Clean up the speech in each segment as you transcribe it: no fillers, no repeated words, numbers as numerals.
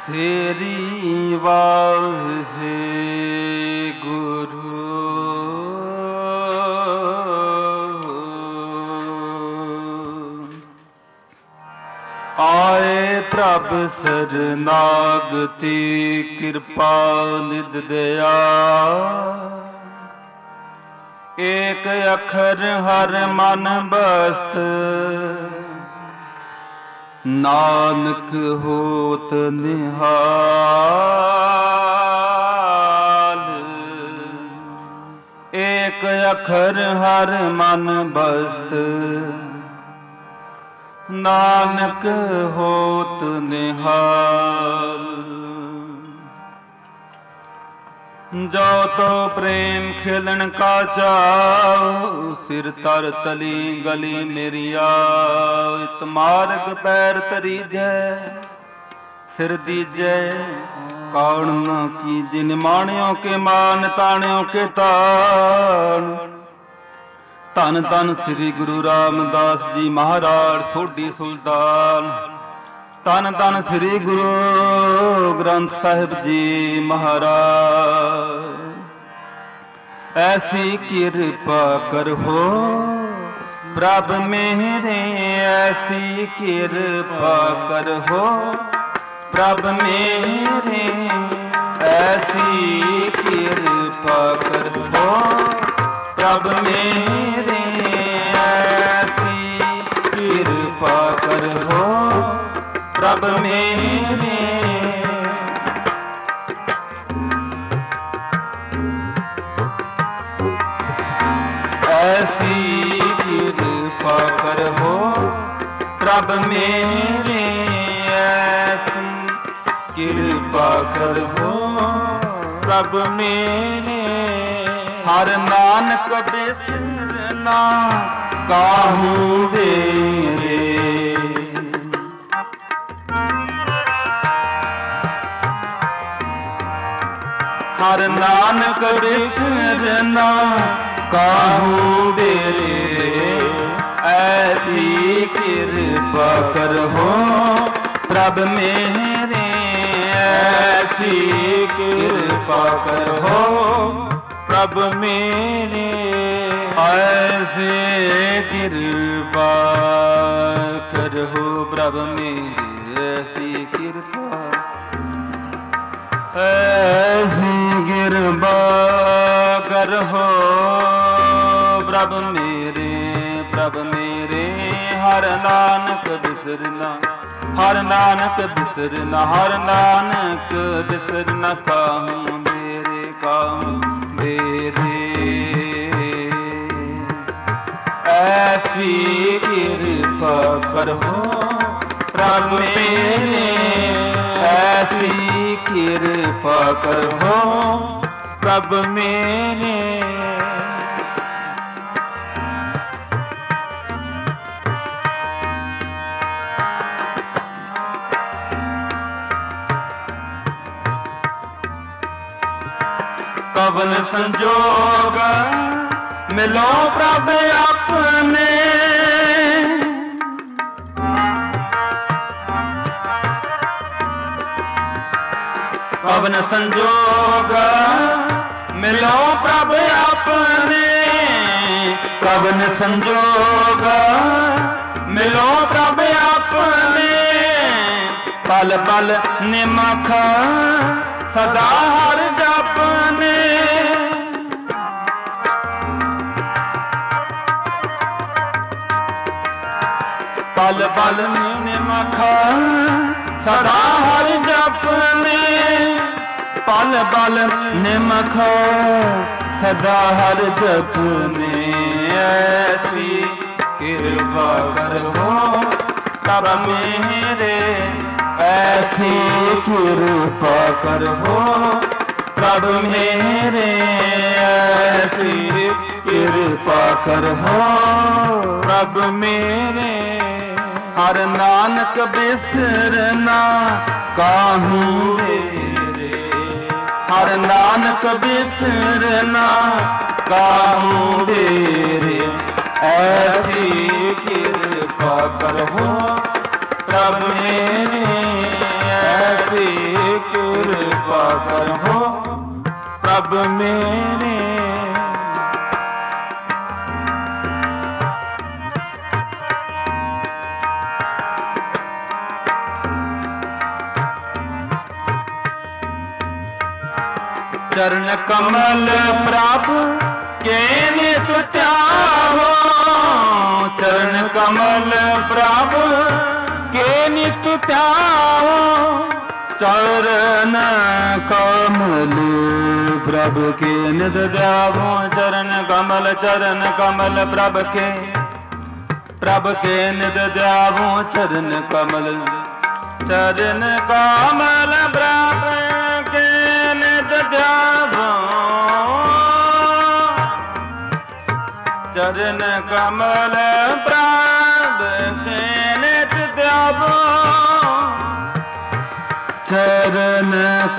ਸੇਰੀ ਵਾਹਿਗੁਰੂ। ਆਏ ਪ੍ਰਭ ਸਰਨਾਗਤੀ ਕਿਰਪਾ ਨਿਧ ਦਇਆ। ਏਕ ਅੱਖਰ ਹਰ ਮਨ ਬਸਤ ਨਾਨਕ ਹੋਤ ਨਿਹਾਲ। ਏਕ ਅੱਖਰ ਹਰ ਮਨ ਬਸਤ ਨਾਨਕ ਹੋਤ ਨਿਹਾਲ। ਜੋ ਤੋ ਪ੍ਰੇਮ ਖੇਲਣ ਕਾ ਚਾਉ ਸਿਰ ਤਰ ਤਲੀ ਗਲੀ ਮੇਰੀਆ। ਇਤ ਮਾਰਗ ਪੈਰ ਤਰੀਜੈ ਸਿਰ ਦੀਜੈ ਕੌਣ ਨ ਕੀਜੈ। ਨਿਮਾਣਿਓ ਕੇ ਮਾਨ ਤਾਣਿਓ ਕੇ ਤਾਣ। ਧੰਨ ਧੰਨ ਸ੍ਰੀ ਗੁਰੂ ਰਾਮਦਾਸ ਜੀ ਮਹਾਰਾਜ ਸੋਢੀ ਸੁਲਤਾਨ। ਧੰਨ ਧੰਨ ਸ੍ਰੀ ਗੁਰੂ ਗ੍ਰੰਥ ਸਾਹਿਬ ਜੀ ਮਹਾਰਾਜ। ਐਸੀ ਕਿਰਪਾ ਕਰੋ ਪ੍ਰਭ ਮੇਰੇ। ਐਸੀ ਕਿਰਪਾ ਕਰੋ ਪ੍ਰਭ ਮੇਰੇ। ਐਸੀ ਕਿਰਪਾ ਕਰੋ ਪ੍ਰਭ ਮੇਰੇ। ਐਸੀ ਕਿਰਪਾ ਕਰੋ ਪ੍ਰਭ ਮੇਰੇ। ਐਸੀ ਕਿਰਪਾ ਕਰੋ ਪ੍ਰਭ ਮੇਰੇ। ਐਸੀ ਕਿਰਪਾ ਕਰੋ ਪ੍ਰਭ ਮੇਰੇ। ਹਰ ਨਾਨਕ ਬਿਸਰਨਾ ਕਾਹੂ ਮੇਰੇ। ਹਰ ਨਾਨਕ ਬਿਸਰਨਾ ਕਾਹੂ ਮੇਰੇ। ਐਸੀ ਕਿਰਪਾ ਕਰੋ ਪ੍ਰਭ ਮੇਰੇ। ਐਸੀ ਕਿਰਪਾ ਕਰੋ ਪ੍ਰਭ ਮੇਰੇ। ਐਸੀ ਕਿਰਪਾ ਕਰੋ ਪ੍ਰਭ ਮੇਰੇ। ਐਸੀ ਕਿਰਪਾ ਐਸੀ ਕਿਰਪਾ ਕਰੋ ਪ੍ਰਭ ਮੇਰੇ। ਪ੍ਰਭ ਮੇਰੇ। ਹਰ ਨਾਨਕ ਬਿਸਰਨਾ ਹਰ ਨਾਨਕ ਬਿਸਰਨਾ ਹਰ ਨਾਨਕ ਬਿਸਰਨਾ ਕਾਹੂ ਮੇਰੇ ਕਾਹੂ ਮੇਰੇ। ਐਸੀ ਕਿਰਪਾ ਕਰੋ ਪ੍ਰਭ ਮੇਰੇ। ਐਸੀ ਕਿਰਪਾ ਕਰੋ ਪ੍ਰਭ ਮੇਰੇ। ਕਵਨ ਸੰਜੋਗ ਮਿਲੋ ਪ੍ਰਭ ਆਪਣੇ। ਕਵਨ ਸੰਜੋਗ ਮਿਲੋ ਪ੍ਰਭ ਆਪਣੇ। ਕਵਨ ਸੰਜੋਗ ਮਿਲੋ ਪ੍ਰਭ ਆਪਣੇ। ਪਲ ਪਲ ਨਿਮਖ ਸਦਾ ਹਰ ਜਪਨੇ। ਪਲ ਪਲ ਨਿਮਖ ਸਦਾ ਹਰ ਜਪਨੇ। ਪਲ ਪਲ ਨਿਮਖ ਸਦਾ ਹਰ ਜਪਨੇ। ਐਸੀ ਕਿਰਪਾ ਕਰੋ ਪ੍ਰਭ ਮੇਰੇ। ਐਸੀ ਕਿਰਪਾ ਕਰੋ ਪ੍ਰਭ ਮੇਰੇ। ਐਸੀ ਕਿਰਪਾ ਕਰੋ ਪ੍ਰਭ ਮੇਰੇ। ਹਰ ਨਾਨਕ ਬਿਸਰਨਾ ਕਾਹੂ ਮੇਰੇ। ਹਰ ਨਾਨਕ ਬਿਸਰਨਾ ਕਾਹੂ ਮੇਰੇ। ਐਸੀ ਕਿਰਪਾ ਕਰੋ ਪ੍ਰਭ ਮੇਰੇ। ਐਸੀ ਕਰਹੁ ਪ੍ਰਭ ਮੇਰੇ। चरण कमल प्रभ के नित त्यागो, चरण कमल प्रभ के नित त्यागो, चरण कमल प्रभ के नित त्यागो, चरण कमल प्रभ के नित त्यागो, चरण कमल प्रभ के नित त्यागो, चरण कमल प्रभ के नित त्यागो, चरण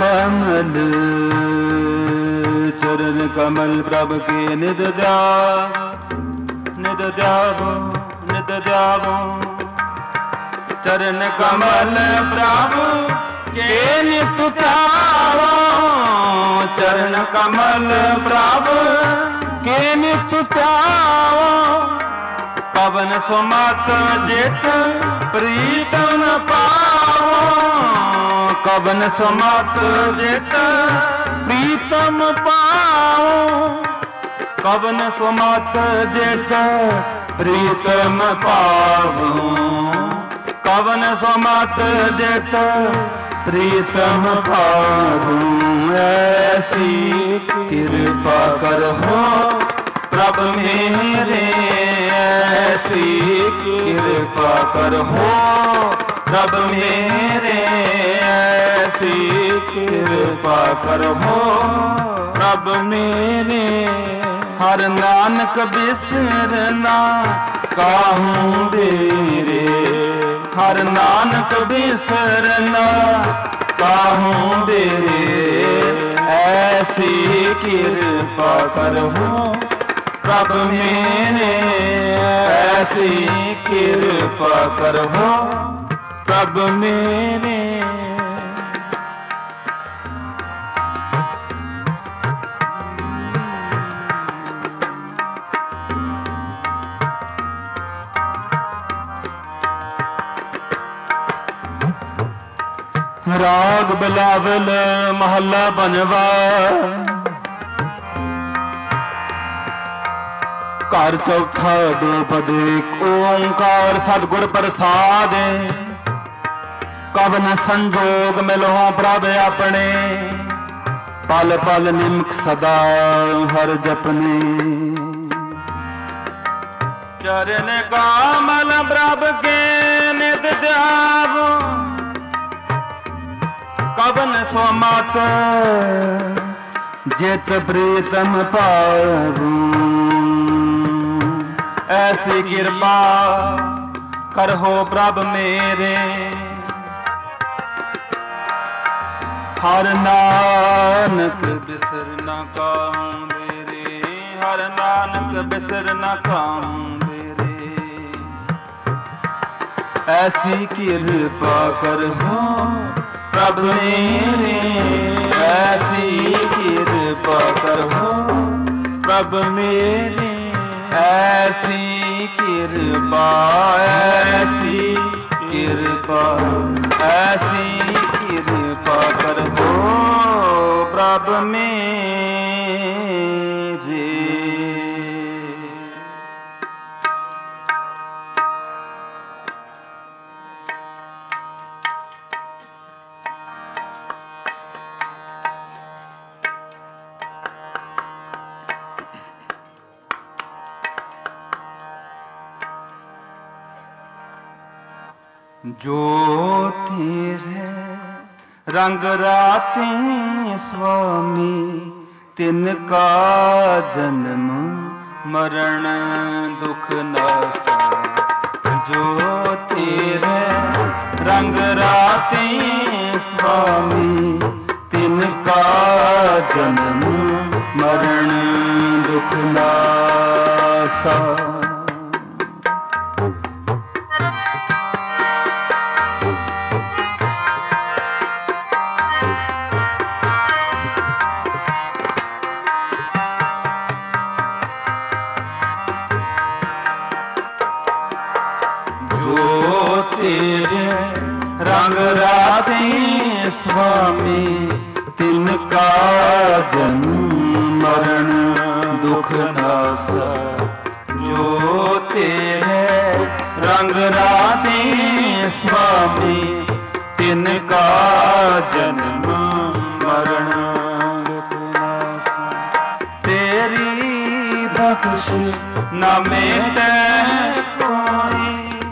कमल प्रभ के नित त्यागो, नित त्यागो, नित त्यागो, चरण कमल प्रभ के नित त्यागो, चरण कमल प्रभ के नित त्यागो, पवन सुमत जेठ प्रीतम पावो, पवन सुमत जेठ प्रीतम पावो, पवन सुमत जेठ प्रीतम पावो, पवन सुमत जेठ प्रीतम पावो, ऐसी कृपा करहो प्रभ मेरे, ऐसी कृपा करहो प्रभ मेरे, ऐसी कृपा करहो प्रभ मेरे। हर नानक बिसरना काहू बेरे, हर नानक बिसरना काहू बेरे, ऐसी कृपा करहो प्रभ मेरे, ऐसी कृपा करहो प्रभ मेरे। राग बिलावल महला बनवा, घर चौथा द्रुपद ओंकार सतगुर प्रसाद, कवन संजोग मिलो प्रभ अपने, पल पल निमक सदा हर जपने, चरण कमल प्रभ के नित त्यागो, कवन सुमत जेठ प्रीतम पावो, ऐसी कृपा करहो प्रभ मेरे। हर नानक बिसर न काहू बेरे, हर नानक बिसर न काहू बेरे, ऐसी कृपा करहो प्रभ मेरे, ऐसी कृपा करहो प्रभ मेरे, ऐसी कृपा, ऐसी कृपा, ऐसी कृपा करहो प्रभ मेरे। जो तेरे रंग राते स्वामी, तिनका जन्म मरण दुख नासा। जो तेरे रंग राते स्वामी, तिनका जन्म मरण दुख नासा। स्वामी तिनका जन्म मरण दुख नासा। जो तेरे रंग राते स्वामी तिनका जन्म मरण दुख नासा। तेरी बख्श न मेटे कोई,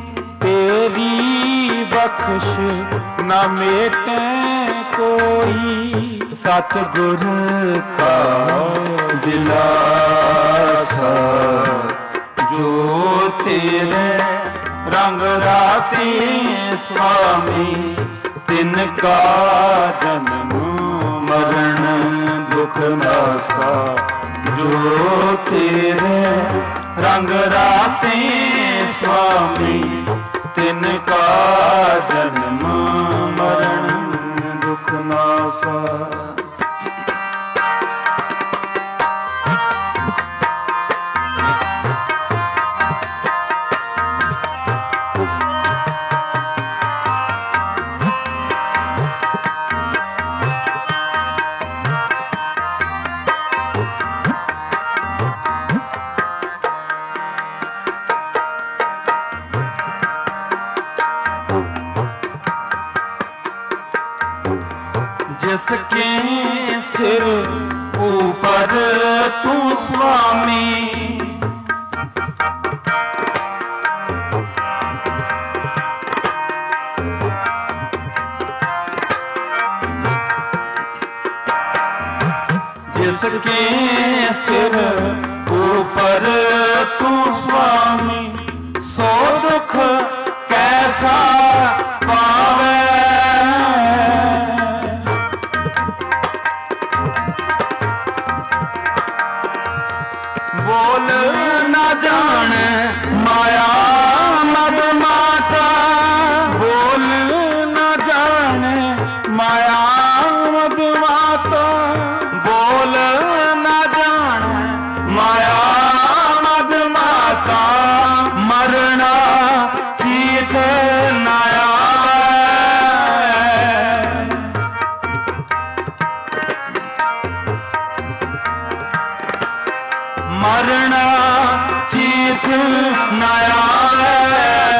तेरी बख्श न मेटे कोई। सतगुर का दिलासा जो तेरे रंग राते स्वामी तिनका जन्म मरण दुख नासा। जो तेरे रंग राते स्वामी तिनका जन्म मरण दुख नासा। जिसके सिर ऊपर तू स्वामी, जिसके सिर ऊपर तू स्वामी, सो दुख कैसा पावे। बोल न जाने माया मद माता, बोल न जाने माया मद माता, बोल न जाने माया मद माता। मरना चीत न आवे, मरना चीत न आवे,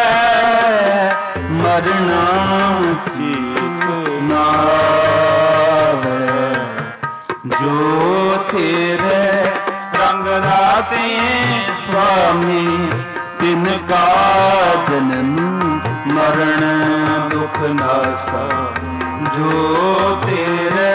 मरना चीत न आवे। जो तेरे रंग राते स्वामी तिनका जन्म मरण दुख नासा। जो तेरे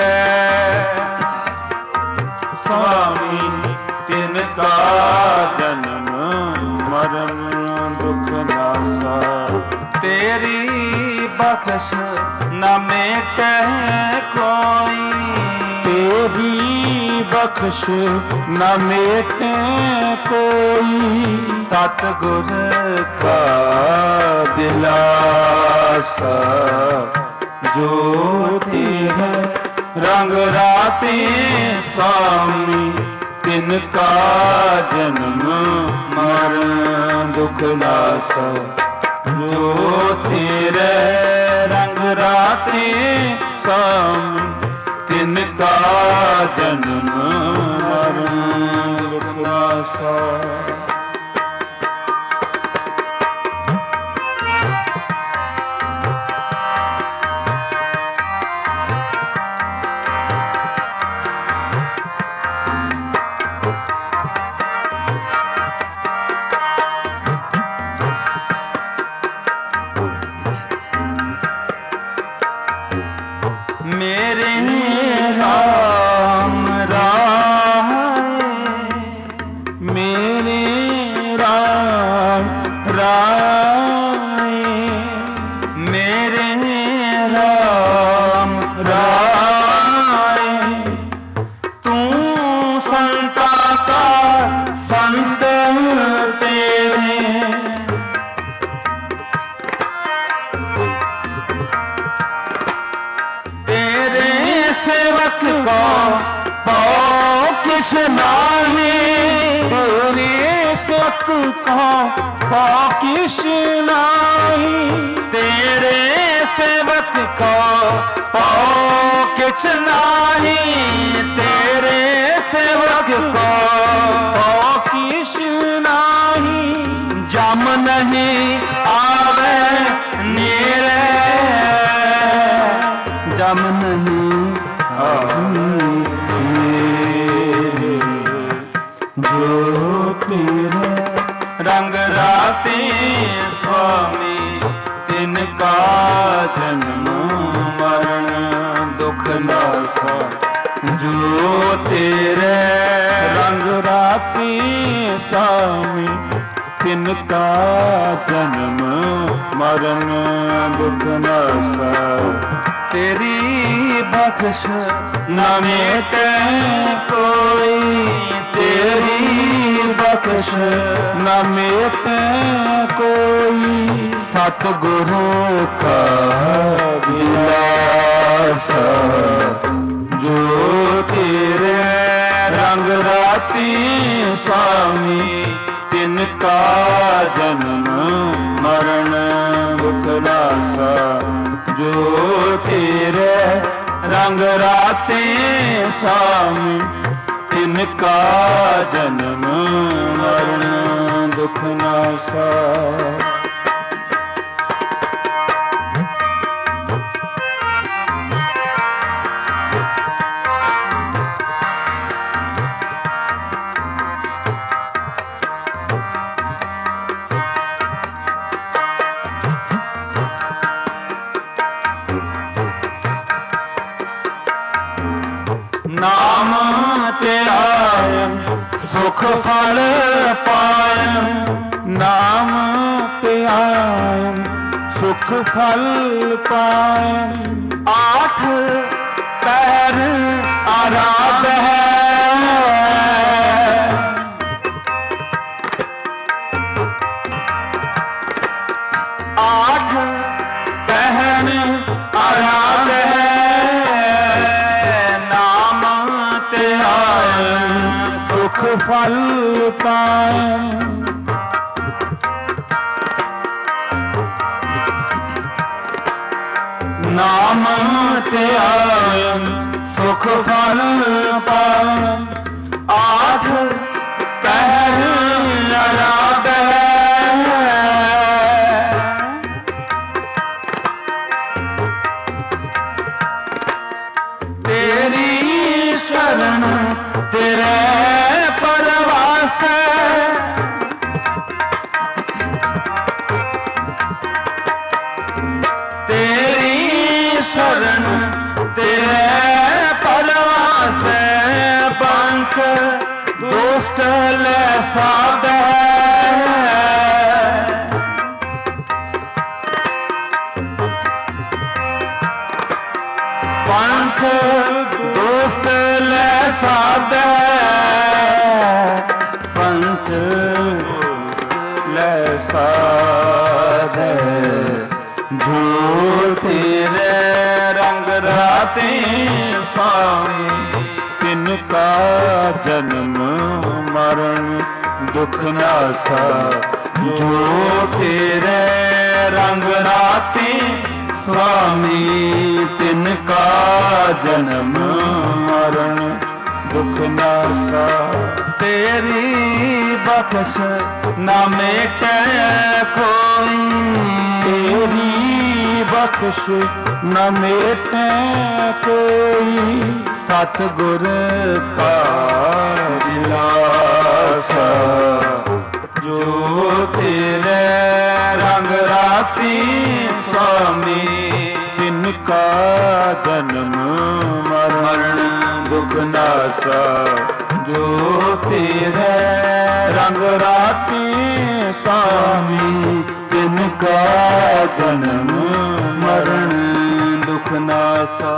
स्वामी तिनका जन्म मरण दुख नासा। तेरी बख्श न मेटे कोई, तेरी बख्श न मेटे कोई। सतगुर का दिलासा जो तेरे रंग राते स्वामी तिनका जन्म मरण दुख नासा। जो तेरे रंग राते स्वामी तिनका जन्म मरण दुख नासा। मेरे राम राय, मेरे राम राय, मेरे राम राय। तू संता का संत तेरे, सेवक को किछ नाही, तेरे सिख को किछ नाही, तेरे सेवक को पाओ किछ नाही, तेरे सेवक को पाओ किछ नाही। जम नहीं आवे नीरे, जम नहीं आवे नीरे, जो तेरे रंग राती स्वामी, तिनका जन्म मरण दुख नासा। जो तेरे रंग राती स्वामी, तिनका जन्म मरण दुख नासा। तेरी बख्श न मेटे कोई, तेरी बख्श न मेटे कोई, सतगुरु का विलासा। जो तेरे रंग राती स्वामी, तिनका जन्म मरण दुख नासा। जो तेरे रंग राते स्वामी, तिनका जन्म मरण दुख नासा। नाम तेरा सुख फल पायन, नाम त्यायन सुख फल पायन। आठ पैर आराध है, आठ पहर आराध है। नाम त्यायन सुख फल पायन। नाम त्यायन सुख फल पायन। आठ पहर आराध है। तेरी शरण तेरे परवास, तेरी शरण तेरे परवास। पंच दुष्ट ले साध है, पंच दुष्ट ले साध है। पंच ले साध है। जो तेरे रंग राते स्वामी, तिनका जन्म मरण दुख नासा। जो तेरे रंग राते स्वामी, तिनका जन्म मरण दुख नासा। तेरी बख्श न मेटे कोई, तेरी बख्श न मेटे कोई। सतगुर का दिलासा। जो तेरे रंग राती स्वामी, तिनका जन्म मरण दुख नासा। जो तेरे रंग राती स्वामी, तिनका जन्म मरण दुख नासा।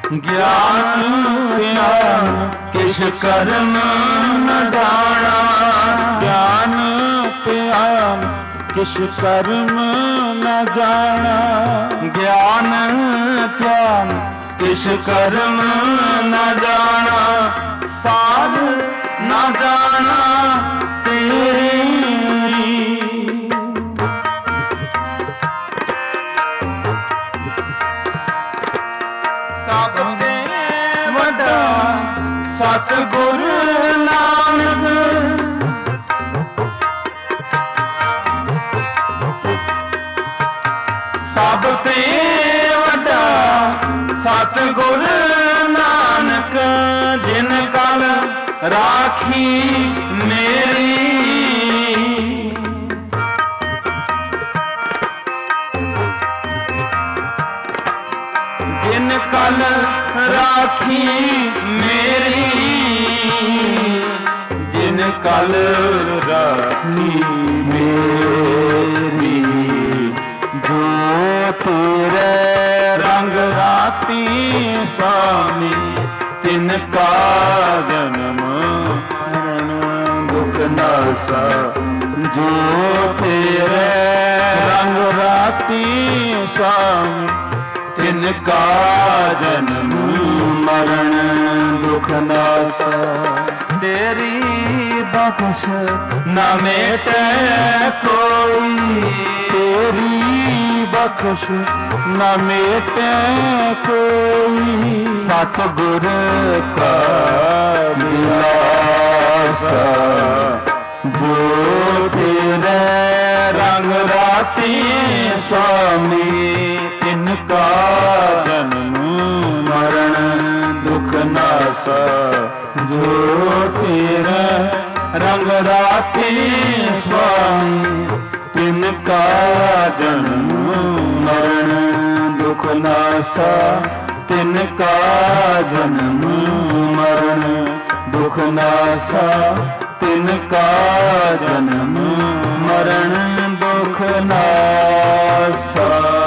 ਗਿਆਨ ਧਿਆਨ ਕਿਛ ਕਰਮ ਨ ਜਾਣਾ। ਗਿਆਨ ਧਿਆਨ ਕਿਛ ਕਰਮ ਨ ਜਾਣਾ। ਗਿਆਨ ਧਿਆਨ ਕਿਛ ਕਰਮ ਨ ਜਾਣਾ। ਸਾਧ ਨ ਜਾਣਾ ਤੇਰੀ। ਸਭ ਤੇ ਵੱਡਾ ਸਤਿਗੁਰ ਨਾਨਕ। ਸਭ ਤੇ ਵੱਡਾ ਸਤਿਗੁਰ ਨਾਨਕ। ਜਿਨ ਕਲ ਰਾਖੀ ਮੇਰੀ। ਜਿਨ ਕਲ ਰਾਖੀ ਮੇਰੀ। ਜਿਨ ਕਲ ਰਾਖੀ ਮੇਰੀ। ਜੋ ਤੇਰੇ ਰੰਗ ਰਾਤੀ ਸੁਆਮੀ। ਤਿਨ ਕਾ ਜਨਮ ਮਰਨ ਦੁਖ ਨਾਸਾ। ਜੋ ਤੇਰੇ ਰੰਗ ਰਾਤੀ ਸੁਆਮੀ। ਤਿਨ ਕਾ ਜਨਮ ਮਰਨ ਦੁਖ ਨਾਸਾ। ਤੇਰੀ ਬਖਸ਼ ਨਾ ਮੇਟੈ ਕੋਈ। ਤੇਰੀ ਬਖਸ਼ ਨਾ ਮੇਟੈ ਕੋਈ। ਸਤਿਗੁਰ ਕਾ ਦਿਲਾਸਾ। ਜੋ ਤੇਰੇ ਰੰਗ ਰਾਤੀ ਸੁਆਮੀ। ਤਿਨ ਕਾ ਜਨਮ ਮਰਨ ਦੁਖ ਨਾਸਾ। ਜੋ ਤੇਰਾ ਰੰਗ ਰਾਤੀ ਸੁਆਮੀ। ਤਿਨ ਕਾ ਜਨਮ ਮਰਨ ਦੁਖ ਨਾਸਾ। ਤਿਨ ਕਾ ਜਨਮ ਮਰਨ ਦੁਖ ਨਾਸਾ। ਤਿਨ ਕਾ ਜਨਮ ਮਰਨ ਦੁਖ ਨਾਸਾ।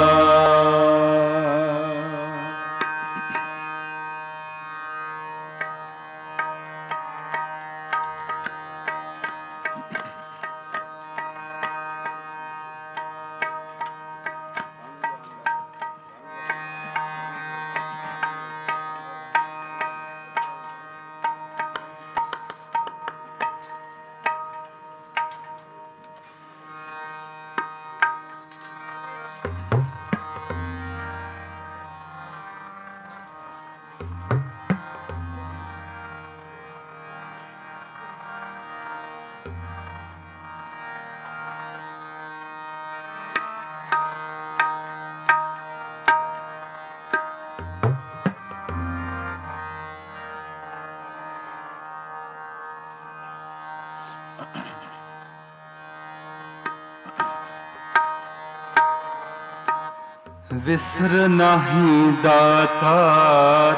ਵਿਸਰ ਨਾਹੀਂ ਦਾਤਾਰ।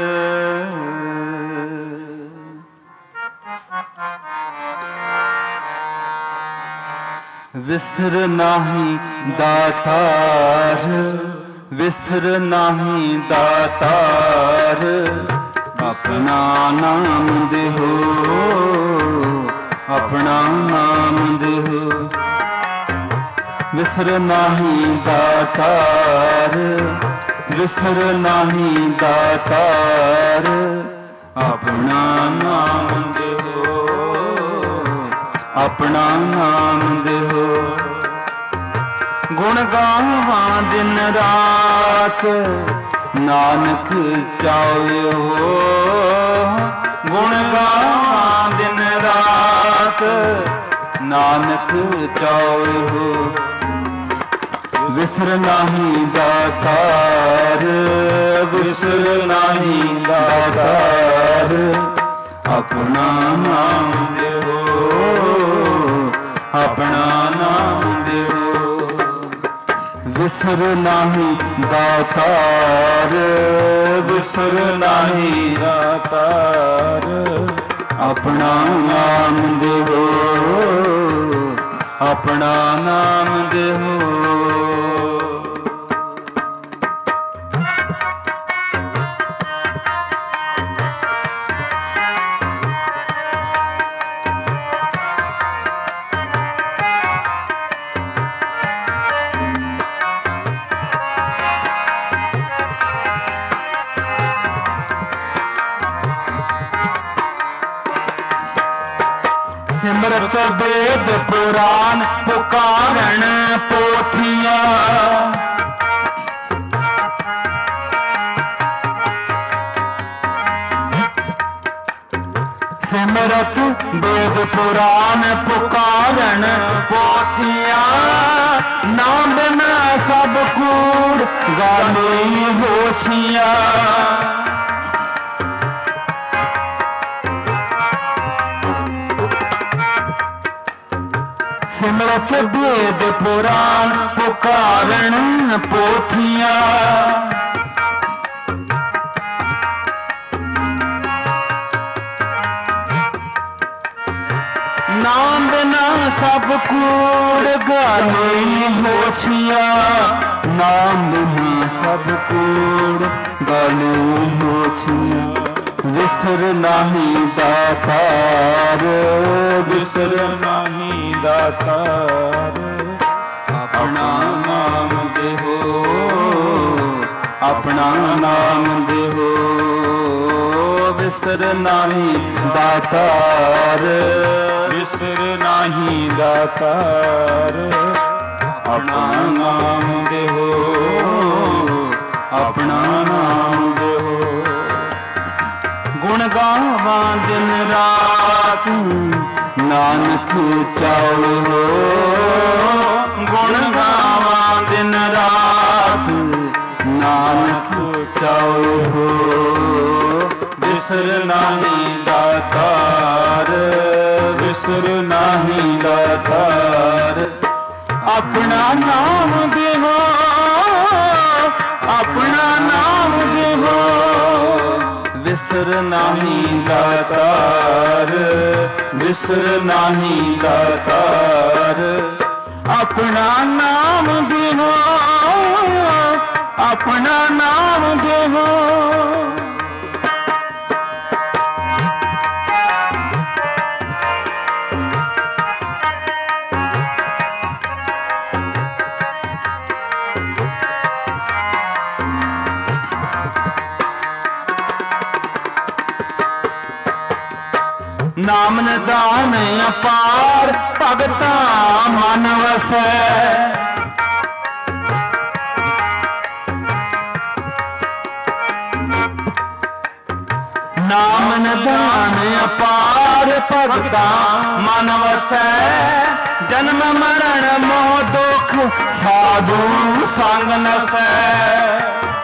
ਵਿਸਰ ਨਾਹੀਂ ਦਾਤਾਰ। ਵਿਸਰ ਨਾਹੀਂ ਦਾਤਾਰ। ਆਪਣਾ ਨਾਮ ਦੇਹੋ। ਆਪਣਾ ਨਾਮ ਦੇਹੋ। ਵਿਸਰ ਨਾਹੀਂ ਦਾਤਾਰ। ਵਿਸਰ ਨਾਹੀਂ ਦਾਤਾਰ। ਆਪਣਾ ਨਾਮ ਦੇਹੋ। ਆਪਣਾ ਨਾਮ ਦੇਹੋ। ਗੁਣ ਗਾਵਾਂ ਦਿਨ ਰਾਤ। ਨਾਨਕ ਚਾਹਿਓ। ਗੁਣ ਗਾਵਾਂ ਦਿਨ ਰਾਤ। ਨਾਨਕ ਚਾਹਿਓ। ਵਿਸਰ ਨਾਹੀਂ ਦਾਤਾਰ। ਵਿਸਰ ਨਾਹੀਂ ਦਾਤਾਰ। ਆਪਣਾ ਨਾਮ ਦੇਹੋ। ਆਪਣਾ ਨਾਮ ਦੇਹੋ। ਵਿਸਰ ਨਾਹੀਂ ਦਾਤਾਰ। ਵਿਸਰ ਨਾਹੀਂ ਦਾਤਾਰ। ਆਪਣਾ ਨਾਮ ਦੇਹੋ। ਆਪਣਾ ਨਾਮ ਦੇਹੋ। ਸਿਮਰਤ ਵੇਦ ਪੁਰਾਨ ਪੁਕਾਰਣ ਪੋਥੀਆਂ। ਸਿਮਰਤ ਵੇਦ ਪੁਰਾਨ ਪੁਕਾਰਣ ਪੋਥੀਆਂ। ਨਾਮ ਬਿਨਾ ਸਭ ਕੂੜ ਗਾਲੀ ਹੋਛੀਆਂ। ਸਿਮਰਤ ਵੇਦ ਪੁਰਾਨ ਪੁਕਾਰਣ ਪੋਥੀਆਂ। ਨਾਮ ਬਿਨਾ ਸਭ ਕੂੜ ਗਾਲੀ ਹੋਛੀਆਂ। ਨਾਮ ਬਿਨਾ ਸਭ ਕੂੜ ਗਾਲੀ ਹੋਛੀਆਂ। ਵਿਸਰ ਨਾਹੀ ਦਾਤਾਰ ਵਿਸਰ ਨਾਹੀ ਦਾਤਾਰ। ਆਪਣਾ ਨਾਮ ਦੇਹੋ ਆਪਣਾ ਨਾਮ ਦੇਹੋ। ਵਿਸਰ ਨਾਹੀ ਦਾਤਾਰ ਵਿਸਰ ਨਾਹੀ ਦਾਤਾਰ। ਆਪਣਾ ਨਾਮ ਦੇਹੋ ਆਪਣਾ ਨਾਮ ਦੇਹੋ। ਗੁਣ ਗਾਵਾਂ ਦਿਨ ਰਾਤ ਨਾਨਕ ਚਾਉ। ਗੁਣ ਗਾਵਾਂ ਦਿਨ ਰਾਤ ਨਾਨਕ ਚਾਉ। ਵਿਸਰ ਨਾਹੀ ਦਾਤਾਰ ਵਿਸਰ ਨਾਹੀ ਦਾਤਾਰ। ਆਪਣਾ ਨਾਮ ਦੇਹੋ ਆਪਣਾ ਨਾਮ ਦੇਹੋ। ਵਿਸਰ ਨਾਹੀ ਦਾਤਾਰ ਵਿਸਰ ਨਾਹੀ ਦਾਤਾਰ। ਆਪਣਾ ਨਾਮ ਦੇਹੋ ਆਪਣਾ ਨਾਮ ਦੇਹੋ। ਨਾਮ ਨਿਦਾਨ ਅਪਾਰ ਭਗਤਾ ਮਨ ਵਸੈ। ਨਾਮ ਨਿਦਾਨ ਅਪਾਰ ਭਗਤਾ ਮਨ ਵਸੈ। ਜਨਮ ਮਰਨ ਮੋਹ ਦੁਖ ਸਾਧੂ ਸੰਗ ਨਸੈ।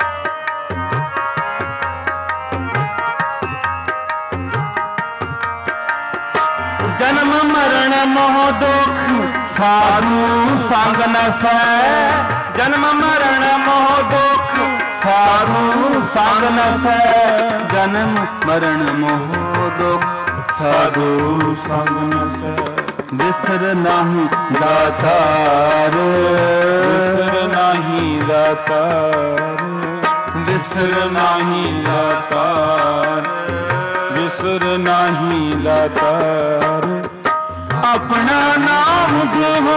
ਜਨਮ ਮਰਨ ਮੋਹ ਦੁਖ ਸਾਧੂ ਸੰਗ ਨਸੈ। ਜਨਮ ਮਰਨ ਮੋਹ ਦੁਖ ਸਾਧੂ ਸੰਗ ਨਸੈ। ਜਨਮ ਮਰਨ ਮੋਹ ਦੁਖ ਸਾਧੂ ਸੰਗ ਨਸੈ। ਵਿਸਰ ਨਾਹੀ ਦਾਤਾਰ ਵਿਸਰ ਨਾਹੀ ਦਾਤਾਰ। ਵਿਸਰ ਨਾਹੀ ਦਾਤਾਰ ਵਿਸਰ ਨਾਹੀ ਦਾਤਾਰ। ਆਪਣਾ ਨਾਮ ਦੇਹੋ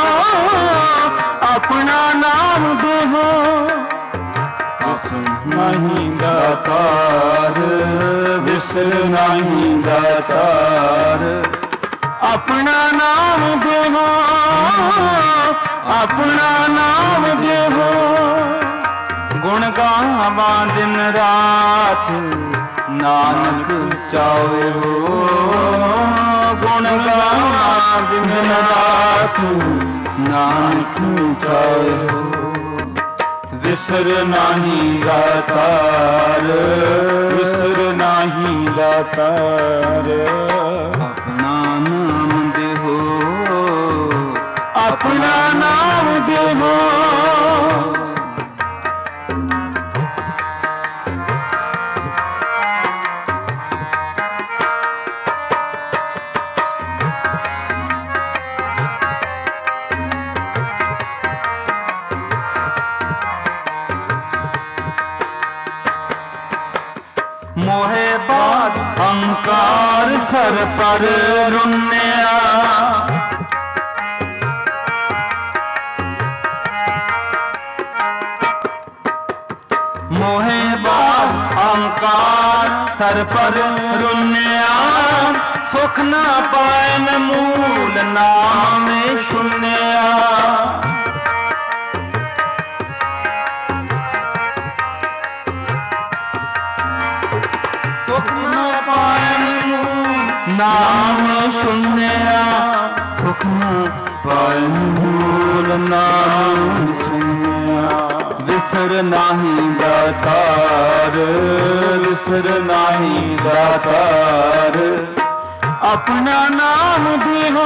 ਆਪਣਾ ਨਾਮ ਦੇਹੋ। ਵਿਸਰ ਨਾਹੀ ਦਾਤਾਰ ਵਿਸਰ ਨਾਹੀ ਦਾਤਾਰ। ਆਪਣਾ ਨਾਮ ਦੇਹੋ ਆਪਣਾ ਨਾਮ ਦੇਹੋ। ਗੁਣ ਗਾਵਾਂ ਦਿਨ ਰਾਤ ਨਾਨਕ ਚਾਵੇ ਹੋ। ਗੁਣ ਗਾਵਾਂ ਦਿਨ ਰਾਤ ਨਾਨਕ ਚਾਵੇ ਹੋ। ਵਿਸਰ ਨਾਹੀ ਦਾਤਾਰ ਵਿਸਰ ਨਾਹੀ ਦਾਤਾਰ। ਆਪਣਾ ਨਾਮ ਦੇਹੋ ਆਪਣਾ ਨਾਮ ਦੇਹੋ। ਮੋਹੇ ਬਾਦ ਅਹੰਕਾਰ ਸਰ ਪਰ ਰੁੰਨਿਆ। ਮੋਹੇ ਬਾਦ ਅਹੰਕਾਰ ਸਰ ਪਰ ਰੁੰਨਿਆ। ਸੁਖ ਨਾ ਪਾਇਨ ਮੂਲ ਨਾਮ ਸੁਨਿਆ। ਸੁਖ ਨਾ ਪਾਇਨ ਮੂਲ ਨਾਮ ਸੁਨਿਆ। ਸੁਖ ਨਾ ਪਾਇਨ ਮੂਲ ਨਾਮ ਸੁਨਿਆ। ਵਿਸਰ ਨਾਹੀ ਦਾਤਾਰ, ਵਿਸਰ ਨਾਹੀ ਦਾਤਾਰ। ਆਪਣਾ ਨਾਮ ਦੇਹੋ,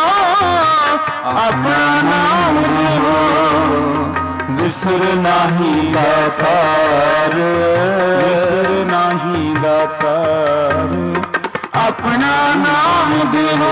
ਆਪਣਾ ਨਾਮ ਦੇਹੋ। ਵਿਸਰ ਨਾਹੀ ਦਾਤਾਰ, ਵਿਸਰ ਨਾਹੀ ਦਾਤਾਰ। ਆਪਣਾ ਨਾਮ ਦੇਹੋ,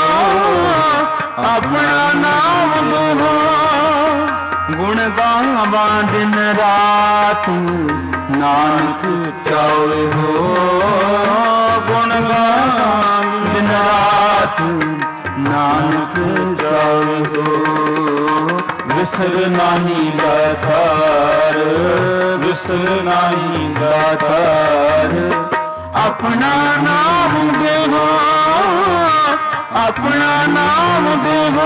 ਆਪਣਾ ਨਾਮ ਦੇਹੋ। ਗੁਣ ਗਾਵਾਂ ਦਿਨ ਰਾਤ ਨਾਨਕ ਚਾਵੇ ਹੋ। ਗੁਣ ਗਾਵਾਂ ਦਿਨ ਰਾਤ ਨਾਨਕ ਚਾਵੇ ਹੋ। ਵਿਸਰ ਨਾਹੀ ਦਾਤਾਰ, ਵਿਸਰ ਨਾਹੀ ਦਾਤਾਰ। ਆਪਣਾ ਨਾਮ ਦੇਹੋ, ਆਪਣਾ ਨਾਮ ਦੇਹੋ।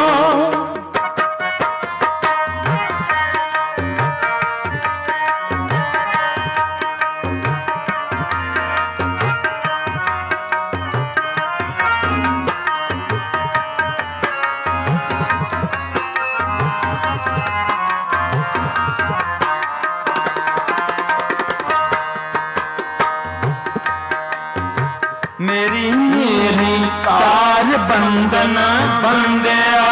ਮੇਰੀ ਮੇਰੀ ਤਾਰ ਬੰਧਨ ਬੰਦਿਆ।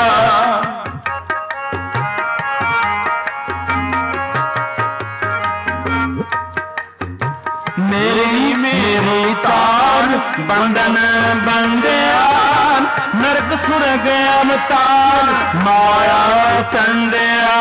ਮੇਰੀ ਮੇਰੀ ਤਾਰ ਬੰਧਨ ਬੰਦਿਆ। ਨਰਕ ਸੁਰਗ ਅਵਤਾਰ ਮਾਇਆ ਚੰਦਿਆ।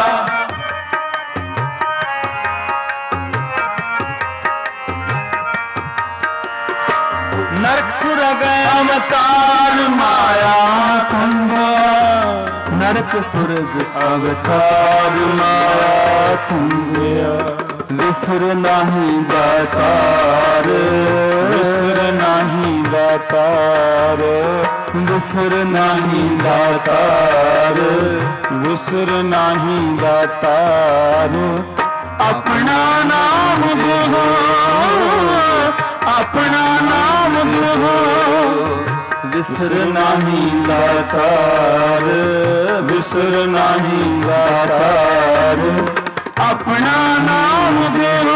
ਨਰਕ ਸੁਰਗ ਅਵਤਾਰ ਮਾਇਆ ਚੰਦਿਆ। ਨਰਕ ਸੁਰਗ ਅਵਤਾਰ ਮਾਇਆ ਚੰਦਿਆ। ਵਿਸਰ ਨਾਹੀ ਦਾਤਾਰ, ਵਿਸਰ ਨਾਹੀ ਦਾਤਾਰ। ਵਿਸਰ ਨਾਹੀ ਦਾਤਾਰ, ਵਿਸਰ ਨਾਹੀ ਦਾਤਾਰ। ਆਪਣਾ ਨਾਮ ਦੇਹੋ, ਆਪਣਾ ਨਾਮ ਦੇਹੋ। ਵਿਸਰ ਨਾਹੀ ਦਾਤਾਰ, ਵਿਸਰ ਨਾਹੀ ਦਾਤਾਰ। ਆਪਣਾ ਨਾਮ ਦੇਹੋ,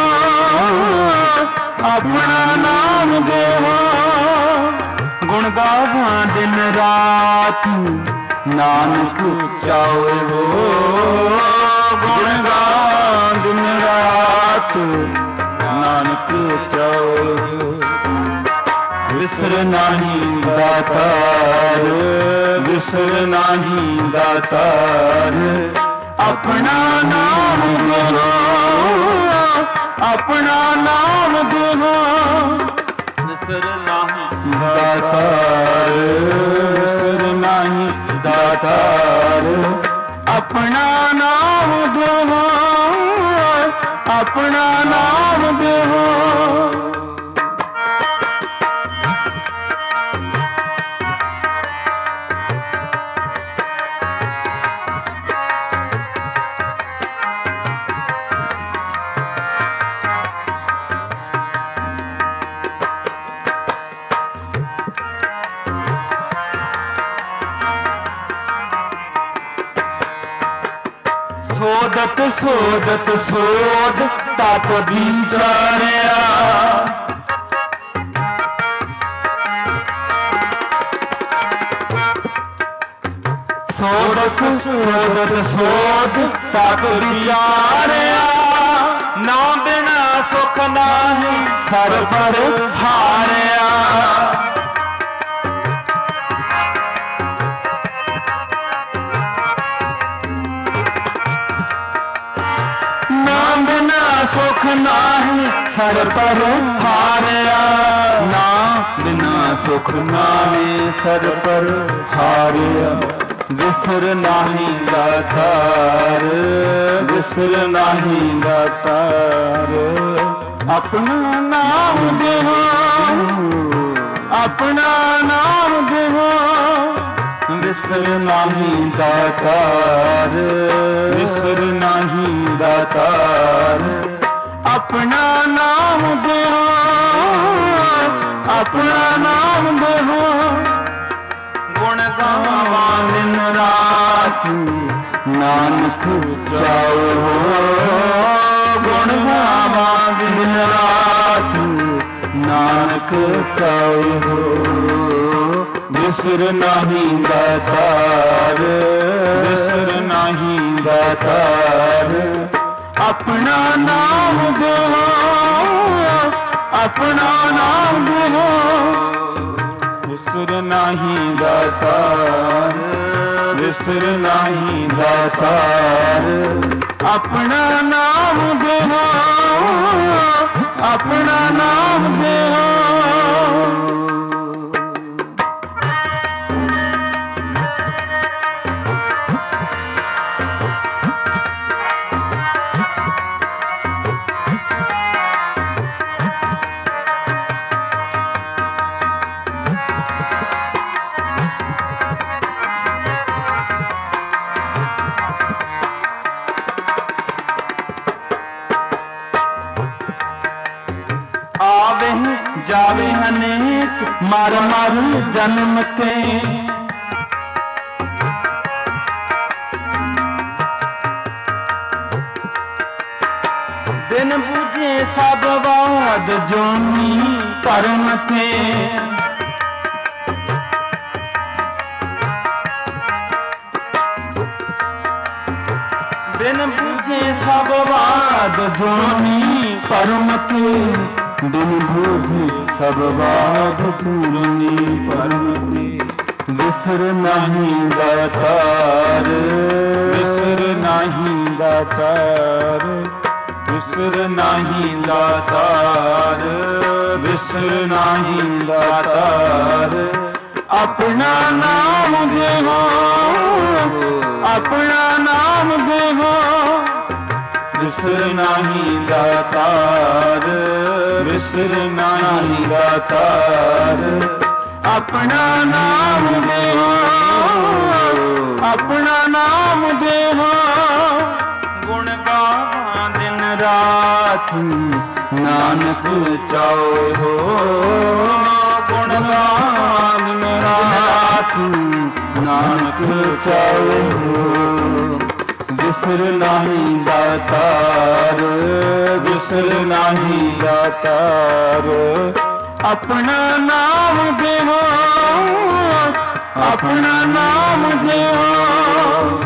ਆਪਣਾ ਨਾਮ ਦੇਹੋ। ਗੁਣ ਗਾਵਾਂ ਦਿਨ ਰਾਤ ਨਾਨਕ ਚਾਵੇ ਹੋ। ਗੁਣ ਗਾਵਾਂ ਦਿਨ ਰਾਤ ਨਾਨਕ ਚਾਵੇ ਹੋ। ਵਿਸਰ ਨਾਹੀ ਦਾਤਾਰ, ਵਿਸਰ ਨਾਹੀ ਦਾਤਾਰ। ਆਪਣਾ ਨਾਮ ਦੇਹੋ, ਆਪਣਾ ਨਾਮ ਦੇਹੋ। ਵਿਸਰ ਨਾਹੀ ਦਾਤਾਰ, ਵਿਸਰ ਨਾਹੀ ਦਾਤਾਰ। ਆਪਣਾ ਨਾਮ ਦੇਹੋ, ਆਪਣਾ ਨਾਮ ਦੇਹੋ। ਸੋਦਤ ਸੋਦਤ ਸੋਦ ਤਤ ਵਿਚਾਰਿਆ। ਸੋਦਤ ਸੋਦਤ ਸੋਦ ਤਤ ਵਿਚਾਰਿਆ। ਨਾ ਬਿਨਾ ਸੁਖ ਨਾਹੀ ਸਰ ਪਰ ਹਾਰਿਆ। ਸੁਖ ਨਾਹੀ ਸਰ ਪਰ ਹਾਰਿਆ। ਨਾ ਬਿਨਾ ਸੁਖ ਨਾਹੀ ਸਰ ਪਰ ਹਾਰਿਆ। ਵਿਸਰ ਨਾਹੀ ਦਾਤਾਰ, ਵਿਸਰ ਨਾਹੀ ਦਾਤਾਰ। ਆਪਣਾ ਨਾਮ ਦੇਹੋ, ਆਪਣਾ ਨਾਮ ਦੇਵੋ ਵਿਸਰ ਨਾਹੀ ਦਾਤਾਰ ਵਿਸਰ ਨਾਹੀ ਦਾਤਾਰ ਆਪਣਾ ਨਾਮ ਦੇਵੋ ਆਪਣਾ ਨਾਮ ਦੇਵੋ ਗੁਣ ਗਾਵਾਂ ਦਿਨ ਰਾਤ ਨਾਨਕ ਚਾਓ ਗੁਣ ਗਾਵਾਂ ਦਿਨ ਰਾਤ ਨਾਨਕ ਚਾਓ ਵਿਸਰ ਨਾਹੀ ਦਾਤਾਰ ਵਿਸਰ ਨਾਹੀ ਦਾਤਾਰ ਆਪਣਾ ਨਾਮ ਦੇਵੋ ਆਪਣਾ ਨਾਮ ਦੇਵੋ ਵਿਸਰ ਨਾਹੀ ਦਾਤਾਰ ਵਿਸਰ ਨਾਹੀ ਦਾਤਾਰ ਆਪਣਾ ਨਾਮ ਦੇਵੋ ਆਪਣਾ ਨਾਮ ਦੇਵੋ ਆਵੇ ਜਾਵੇ ਅਨੇਕ ਮਰ ਮਰ ਜਨਮ ਤੇ ਦਿਨ ਬੂਝੇ ਸਭ ਬਾਦ ਜੋਨੀ ਭਰਮ ਤੇ ਦਿਨ ਬੂਝੇ ਸਭ ਬਾਦ ਜੋਨੀ ਭਰਮ ਤੇ ਦਿਨ ਬੂਝੇ ਸਭ ਬਾਦ ਜੋਨੀ ਭਰਮ ਤੇ ਵਿਸਰ ਨਾਹੀ ਦਾਤਾਰ ਵਿਸਰ ਨਾਹੀ ਦਾਤਾਰ ਵਿਸਰ ਨਾਹੀ ਦਾਤਾਰ ਵਿਸਰ ਨਾਹੀ ਦਾਤਾਰ ਆਪਣਾ ਨਾਮ ਦੇਵੋ ਆਪਣਾ ਨਾਮ ਦੇਵੋ ਵਿਸਰ ਨਾਹੀ ਦਾਤਾਰ ਵਿਸਰ ਨਾਹੀ ਦਾਤਾਰ ਆਪਣਾ ਨਾਮ ਦੇਵੋ ਆਪਣਾ ਨਾਮ ਦੇਵੋ ਗੁਣ ਗਾਵਾਂ ਦਿਨ ਰਾਤ ਨਾਨਕ ਚਾਓ ਗੁਣ ਗਾਵਾਂ ਦਿਨ ਰਾਤ ਨਾਨਕ ਚਾਓ ਵਿਸਰ ਨਾਹੀ ਦਾਤਾਰ ਵਿਸਰ ਨਾਹੀ ਦਾਤਾਰ ਆਪਣਾ ਨਾਮ ਦੇਵੋ ਆਪਣਾ ਨਾਮ ਦੇਵੋ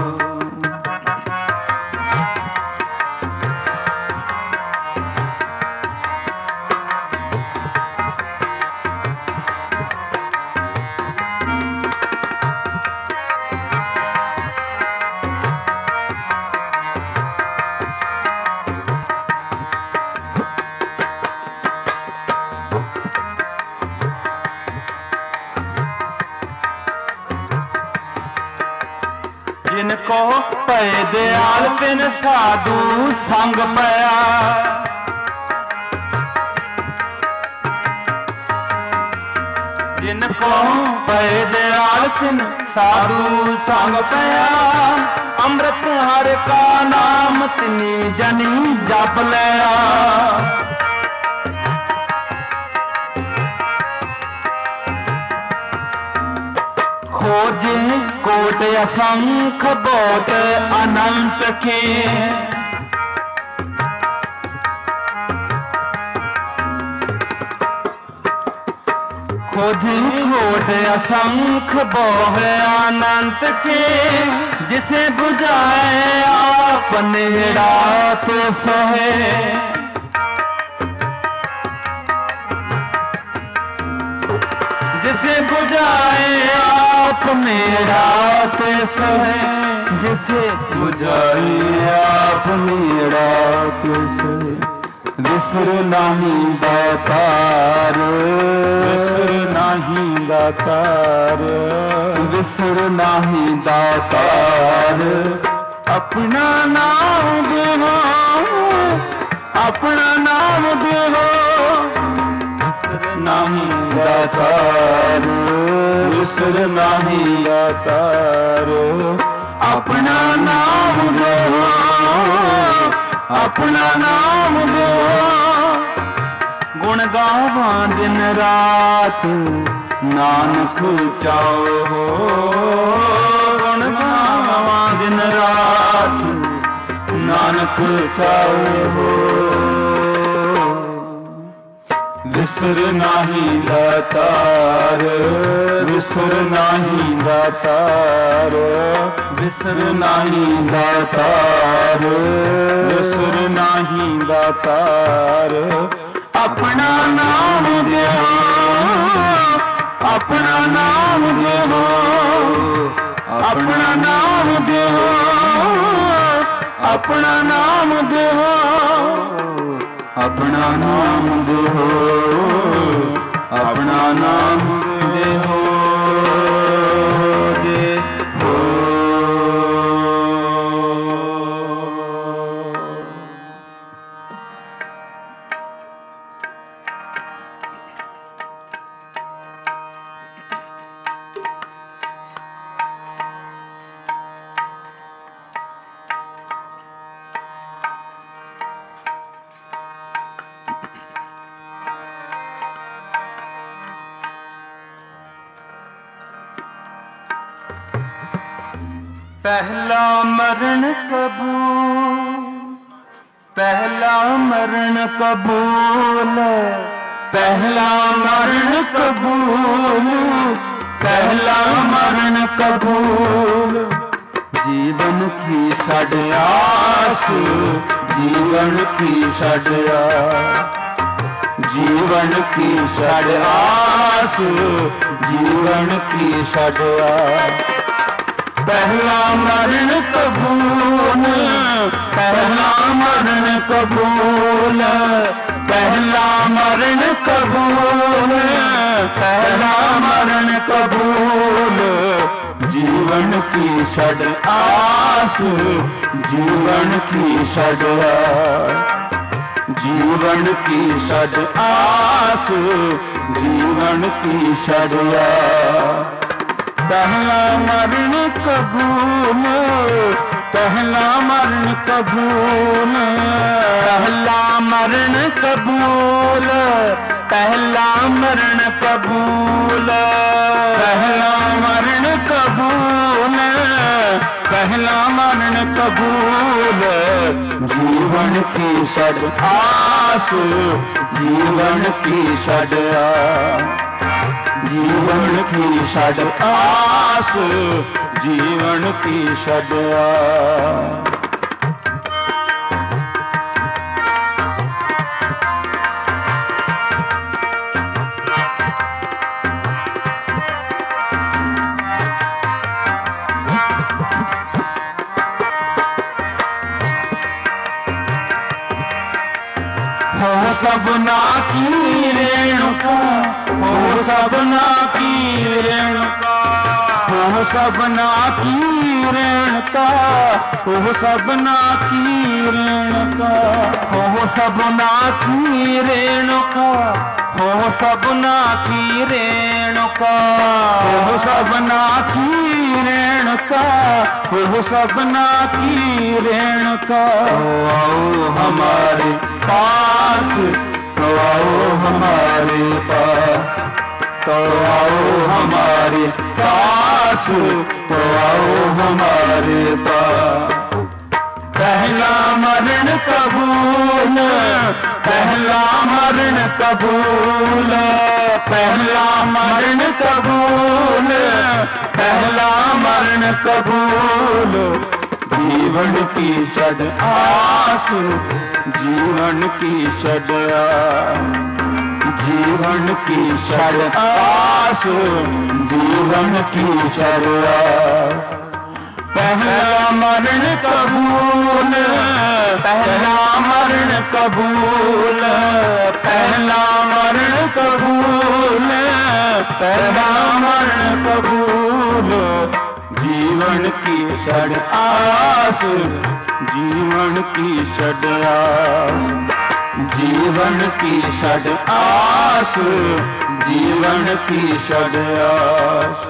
ਜਿਨ ਕੋ ਭੈ ਦਿਆਲ ਬਿਨ ਸਾਧੂ ਸੰਗ ਪਿਆ ਜਿਨ ਕੋ ਭੈ ਦਿਆਲ ਬਿਨ ਸਾਧੂ ਸੰਗ ਪਿਆ ਅੰਮ੍ਰਿਤ ਹਰਿ ਕਾ ਨਾਮ ਤਿਨੀ ਜਨੀ ਜਪ ਲਿਆ खोजे कोट असंख बोट अनंत के खोजे कोट असंख बोह अनंत के जिसे बुझाए आपने रात सोहे जिसे बुझाए आपने रात सोहे जिसे बुझाए आपने रात सोहे विसर नाही दातार विसर नाही दातार विसर नाही दातार अपना नाम देहो अपना नाम देहो विसर नाही दातार विसर नाही दातार। अपना नाम दो, अपना नाम दो, गुण गावा दिन रात नानक चाओ हो। गुण गावा दिन रात नानक चाओ हो। विसर नाही दातार, विसर नाही दातार, विसर नाही दातार, विसर नाही दातार। अपना नाम दे हो, अपना नाम दे हो, अपना नाम दे हो, अपना नाम दे हो, अपना नाम दे हो, अपना नाम दे हो, दे हो। पहला मरण कबूल, पहला मरण कबूल, पहला मरण कबूल, पहला मरण कबूल। जीवन की सड आस, जीवन की सड आस, जीवन की सड आस, जीवन की सड आस। पहला मरण कबूल, पहला मरण कबूल, पहला मरण कबूल, पहला मरण कबूल। जीवन की सड आस, जीवन की सड आस, जीवन की सड आस, जीवन की सड आस। पहला मरण कबूल, पहला मरण कबूल, पहला मरण कबूल, पहला मरण कबूल, पहला मरण कबूल, पहला मरण कबूल। जीवन की सड आस, जीवन की सड आस, जीवन की सड आस, जीवन की सड आस। हो सबना की रेणुका, हो सबना की रेणुका, हो सबना की रेणुका, हो सबना की रेणुका, हो सबना की रेणुका, हो सबना की रेणुका, हो सबना की रेणुका, हो सबना की रेणुका। आओ हमारे पास, तो आओ हमारे पास, तो आओ हमारे पास, तो आओ हमारे पास। पहला मरण कबूल, पहला मरण कबूल, पहला मरण कबूल, पहला मरण कबूल। जीवन की सड आस, जीवन की सड आस, जीवन की सड आस, जीवन की सड आस। पहला मरण कबूल, पहला मरण कबूल, पहला मरण कबूल, पहला मरण कबूल। जीवन की सड आस, जीवन की सड आस, जीवन की षड आस, जीवन की षड आस।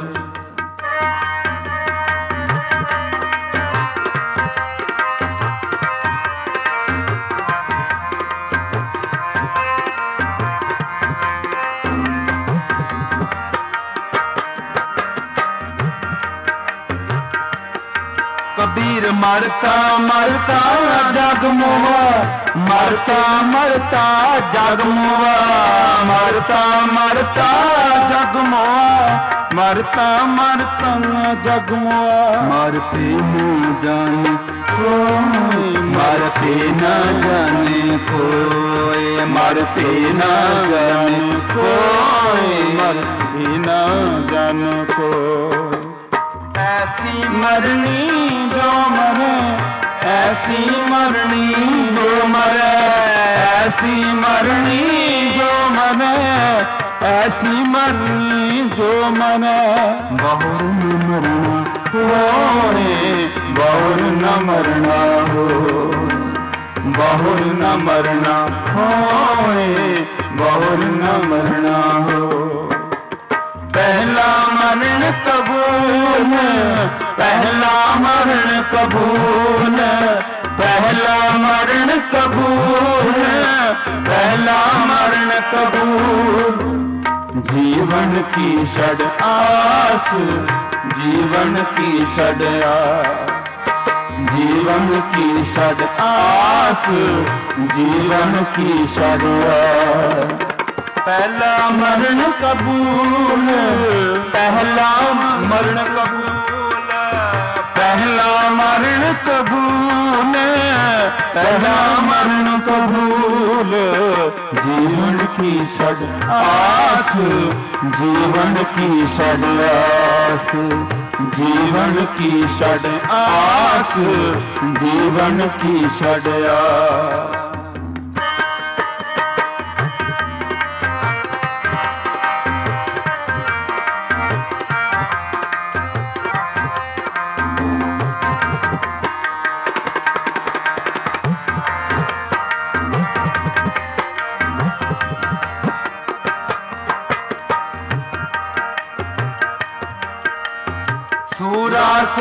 कबीर मरता मरता जग मोहा, मरता मरता जग मोहा, मरता मरता जग मोहा, मरता मरता जग मोहा। मरते न जाने कोई, मरते न जाने कोई, मरते न जाने कोई, मरते न जाने कोई। ऐसी मरनी जो मरे, ऐसी मरनी जो मरे, ऐसी मरनी जो मरे, ऐसी मरनी जो मरे। बहुर न मरना होए, बहुर न मरना हो, बहुर न मरना होए, बहुर न मरना हो। पहला मरण कबूल, पहला मरण कबूल, पहला मरण कबूल, पहला मरण कबूल। जीवन की षड आस, जीवन की षड आस, जीवन की षड आस, जीवन की षड आस। पहला मरण कबूल, पहला मरण कबूल, पहला मरण कबूल, पहला मरण कबूल। जीवन की षड आस, जीवन की षड आस, जीवन की षड आस, जीवन की षड आस। सूरा सो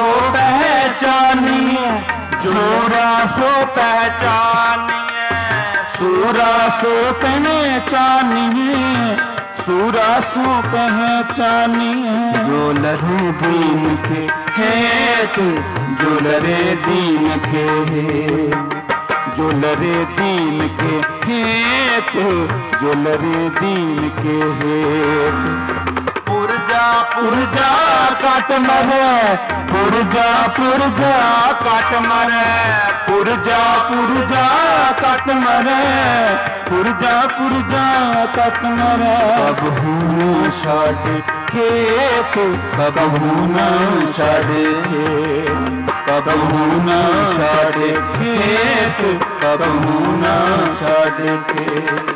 पहचानिए, सूरा सो पहचानिए, सूरा सो पहचानिए, सूरा सो पहचानिए। जो लरे दीन के हेत, जो लरे दीन के हेत, जो लरे दीन के हेत, जो लरे दीन के हेत। पुरजा पुरजा काट मरे, पुरजा पुरजा काट मरे, पुरजा पुरजा काट मरे, पुरजा पुरजा काट मरे। कबहू न छाड़े खेत, कबहू न छाड़े खेत, कबहू न छाड़े खेत, कबहू न छाड़े खेत।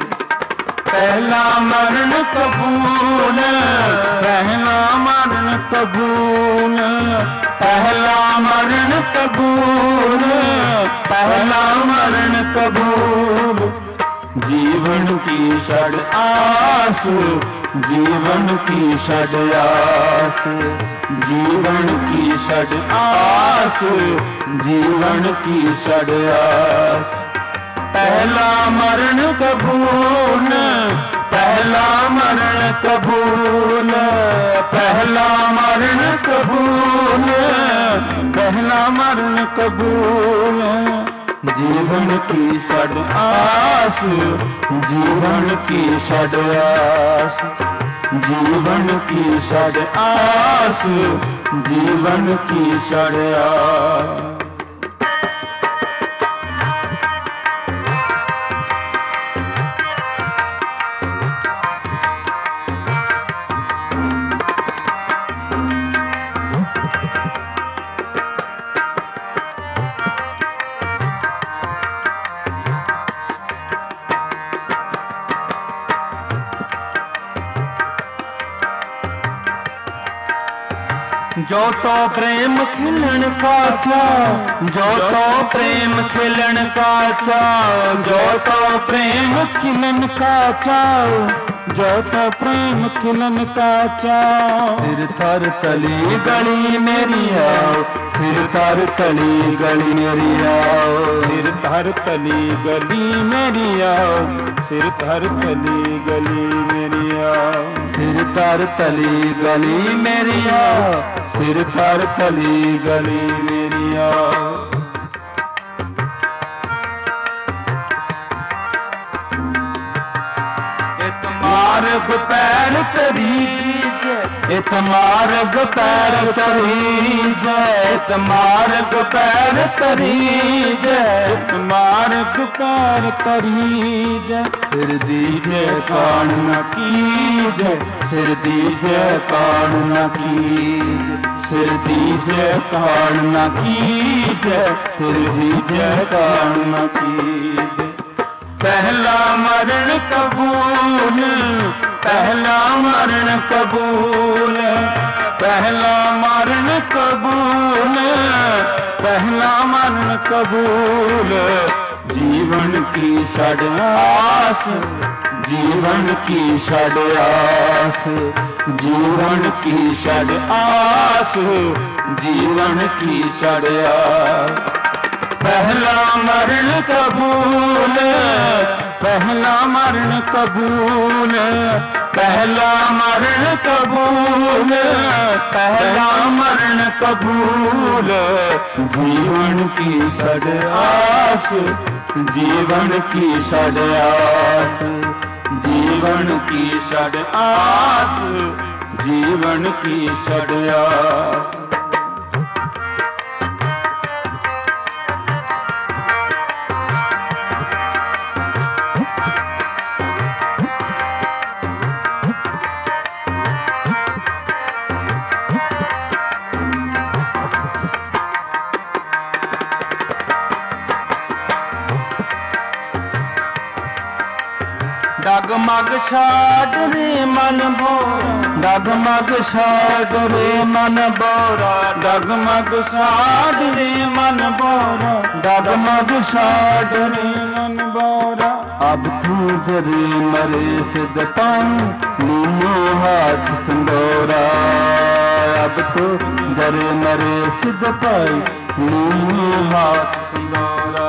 पहला मरण कबूल, पहला मरण कबूल, पहला मरण कबूल, पहला मरण कबूल। जीवन की षड आस, जीवन की षड आस, जीवन की षड आस, जीवन की षड आस। पहला मरण कबूल, पहला मरण कबूल, पहला मरण कबूल, पहला मरण कबूल। जीवन की षड आस, जीवन की षड आस, जीवन की षड आस, जीवन की षड आस। जो तो प्रेम खिलन का चाव, जो तो प्रेम खिलन का चाव, जो तो प्रेम खिलन का चाव, जो तो प्रेम खिलन का चाव। सिर थर तली गली मेरी आओ, सिर थर तली गली मेरी आओ, सिर थर तली गली मेरी आओ, सिर थर तली गली मेरी आओ, सिर थर तली गली मेरी आओ, सिर थर तली गली मेरी आओ। मार्ग पैर तरीज, इत मार्ग पैर तरीज, इत मार्ग पैर तरीज, इत मार्ग पैर तरीज। सिर दीजे कान न कीज, सिर दीजे कान न कीज, सिर दीजे कान न कीज, सिर दीजे कान न कीज। पहला मरण कबूल, पहला मरण कबूल, पहला मरण कबूल, पहला मरण कबूल। जीवन की छड़ आस, जीवन की छड़ आस, जीवन की छड़ आस, जीवन की छड़ आस। पहला मरण कबूल, पहला मरण कबूल, पहला मरण कबूल, पहला मरण कबूल। जीवन की छड़ आस, जीवन की छड़ आस, जीवन की छड़ आस, जीवन की छड़ आस। डगमग छाड़ रे मन बोरा, डगमग छाड़ रे मन बोरा, डगमग छाड़ रे मन बोरा, डगमग छाड़ रे मन बोरा। अब तू जरे मरे सिद्ध पाऊं, नीनो हाथ संदोरा। अब तू जरे मरे सिद्ध पाई, नीनो हाथ संदोरा।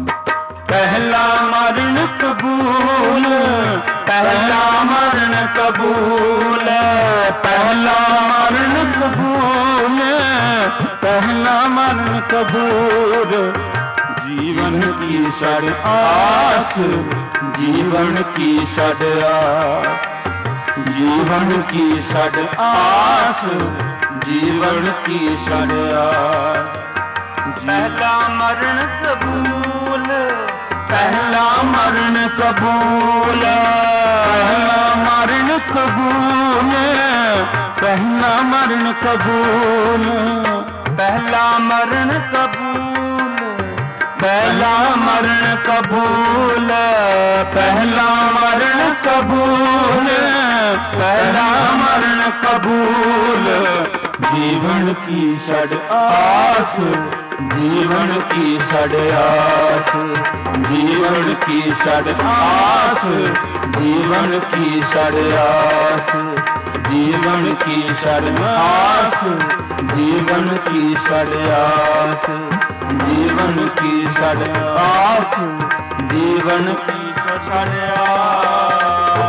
पहला मरण कबूल, पहला मरण कबूल, पहला मरण कबूल, पहला मरण कबूल। जीवन की छड़ आस, जीवन की छड़ आस, जीवन की छड़ आस, जीवन की छड़ आस। पहला मरण कबूल, पहला मरण कबूल, पहला मरण कबूल, पहला मरण कबूल, पहला मरण कबूल, पहला मरण कबूल, पहला मरण कबूल, पहला मरण कबूल। जीवन की छड़ आस, जीवन की छड़ आस, जीवन की छड़ आस, जीवन की छड़ आस, जीवन की छड़ आस, जीवन की छड़ आस, जीवन की छड़ आस, जीवन की छड़ आस।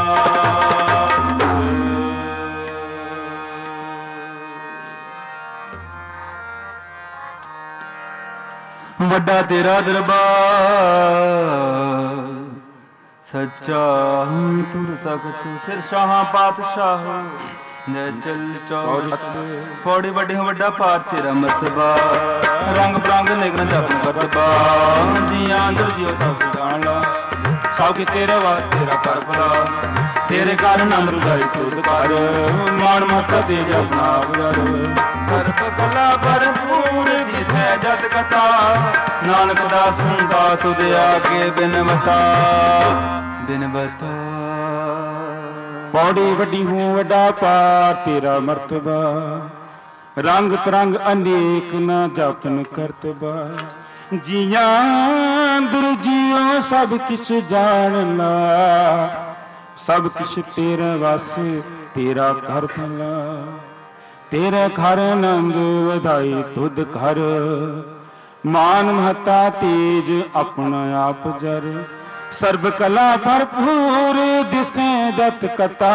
ਵੱਡਾ ਤੇਰਾ ਦਰਬਾਰ ਸੱਚਾ ਤੁਰ ਤਖਤ ਸਿਰ ਸ਼ਾਹਾਂ ਪਾਤਸ਼ਾਹ ਜੈ ਚਲ ਚੌੜ ਪੌੜੀ ਵੱਡੇ ਵੱਡਾ ਪਾਰ ਤੇਰਾ ਮਰਤਬਾ ਰੰਗ ਬਰੰਗ ਨਿਗਨ ਜਪਨ ਕਰਤਬਾ ਜੀਆਂ ਅੰਦਰ ਜਿਉ ਸਭ ਜਾਣ ਲਾ ਸਭ ਕੀ ਤੇਰੇ ਵਾਸਤੇ ਤੇਰਾ ਕਰ ਭਲਾ ਤੇਰੇ ਕਾਰਨ ਅੰਮ੍ਰਿਤਾਈ ਤੁਧ ਕਰ ਮਾਨ ਮਹਤਾ ਤੇ ਜਪਨਾ ਬੁਝਰ ਸਰਬ ਕਲਾ ਭਰਪੂਰ ਦਿਸੈ ਜਤ ਕਥਾ ਨਾਨਕ ਦਾ ਸੁਣਦਾ ਤੁਧ ਆਗੇ ਬਿਨਵਤਾ ਬਿਨਵਤਾ पौड़ी वड्डी हूँ वड्डा पार तेरा मर्तबा ਰੰਗ ਤਰੰਗ ਅਨੇਕ ਨਾ ਜਾਪਨ ਕਰਤਬਾ। ਜੀਆਂ ਦੁਰਜੀਓ ਸਭ ਕਿਛ ਜਾਣ ਲਾ, ਸਭ ਕਿਛ ਤੇਰੇ ਵਸ ਤੇਰਾ ਘਰ ਭਲਾ। ਤੇਰੇ ਘਰ ਆਨੰਦ ਵਧਾਈ ਤੁਧ ਘਰ, ਮਾਨ ਮਹਤਾ ਤੇਜ ਆਪਣਾ ਆਪ ਜਰ। ਸਰਬ ਕਲਾ ਭਰਪੂਰ ਦਿਸੇ ਜਤ ਕਤਾ,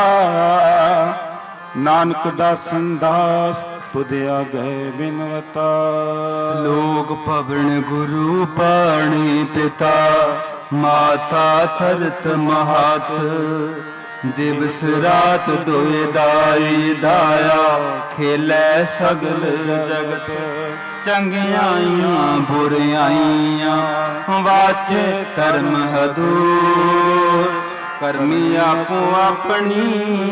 ਨਾਨਕ ਦਾਸਨ ਦਾਸ ਤੁਧ ਆਗੇ ਬਿਨਵਤਾ। ਲੋਕ ਭਵਨ ਗੁਰੂ ਪਾਣੀ ਪਿਤਾ, ਮਾਤਾ ਧਰਤ ਮਹਤ। ਦਿਵਸ ਰਾਤ ਦੁਇ ਦਾਈ ਦਾਇਆ, ਖੇਲੇ ਸਗਲ ਜਗਤ। ਚੰਗਿਆਈਆਂ ਬੁਰਿਆਈਆਂ, ਵਾਚੇ ਧਰਮ ਹਦੂਰ। ਕਰਮੀ ਆਪੋ ਆਪਣੀ,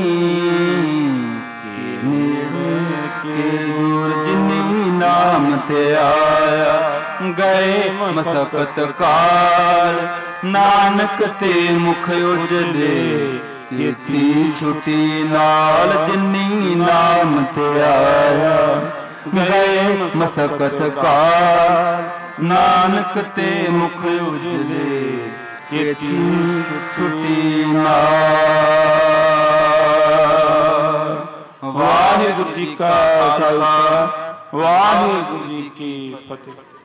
ਕੇ ਦੂਰ। ਜਿਨੀ ਨਾਮ ਤੇ ਆਇਆ, ਗਏ ਮਸਕਤ ਕਾਲ। ਨਾਨਕ ਤੇ ਮੁਖ ਉਜਲੇ, ਕੀਤੀ ਛੁਟੀ ਨਾਲ। ਜਿਨੀ ਨਾਮ ਤੇ ਆਇਆ, ਗਏ ਮਸਕਤ ਕਾਲ। ਨਾਨਕ ਤੇ ਮੁਖ ਉਜਲੇ, ਕੀਤੀ ਛੁਟੀ ਨਾਲ। ਵਾਹਿਗੁਰੂ ਜੀ ਕਾ ਖਾਲਸਾ, ਵਾਹਿਗੁਰੂ ਜੀ ਕੀ ਫਤਿਹ।